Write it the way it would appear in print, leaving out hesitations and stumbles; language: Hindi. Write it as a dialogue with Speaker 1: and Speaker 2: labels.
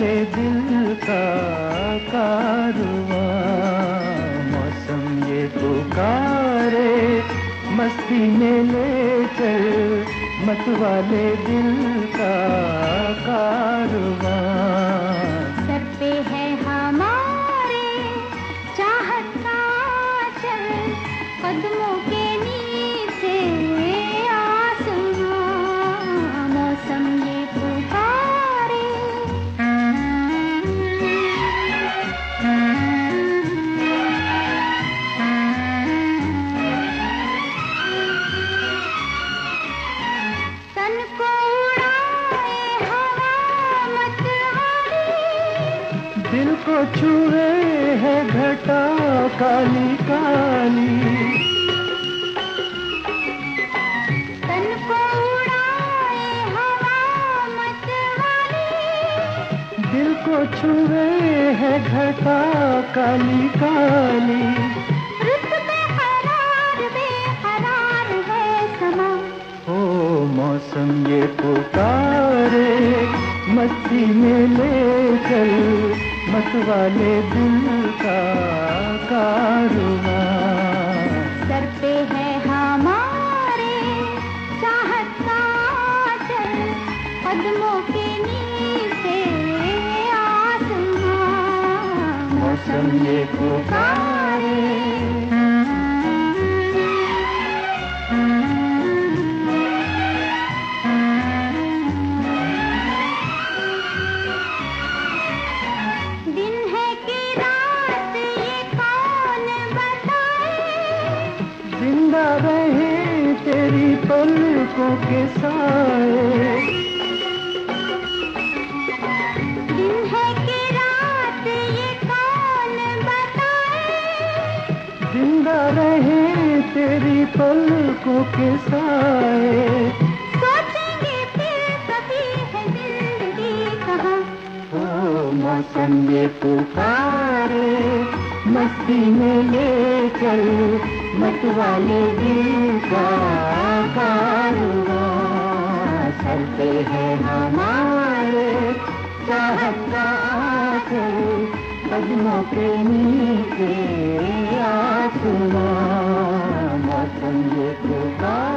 Speaker 1: वाले दिल का कारवां, मौसम ये पुकारे मस्ती में ले चल, मत वाले दिल का कारवां।
Speaker 2: सर पे है हमारे चाहत का चल, कदमों के नीचे आसमां, मौसम ये पुकारे। तन को उड़ाए हवा मतवारी,
Speaker 1: दिल को छुए है घटा काली काली,
Speaker 2: तन को उड़ाए हवा मतवारी,
Speaker 1: दिल को छुए है घटा काली काली।
Speaker 2: रुत बेकरार बेकरार है समा,
Speaker 1: ओ मौसम ये पुकारे मस्ती में ले चल, मत वाले दिल का कारवां।
Speaker 2: सर पे है हमारे चाहत का चल, कदमों के नीचे आसमां,
Speaker 1: मौसम ये पुकारे।
Speaker 2: दिन है कि रात ये कौन बताए,
Speaker 1: जिंदा रहे तेरी पलकों के साए,
Speaker 2: दिन है कि रात ये कौन बताए,
Speaker 1: जिंदा रहे तेरी पलकों के साए।
Speaker 2: सोचेंगे फिर कभी है जिंदगी कहाँ,
Speaker 1: ओ मौसम ये पुकारे मस्ती में ले चल, मत वाले दिल का कारवां। सर पे है हमारे चाहत का आंचल, कदमों के नीचे आसमां, मौसम ये पुकारे।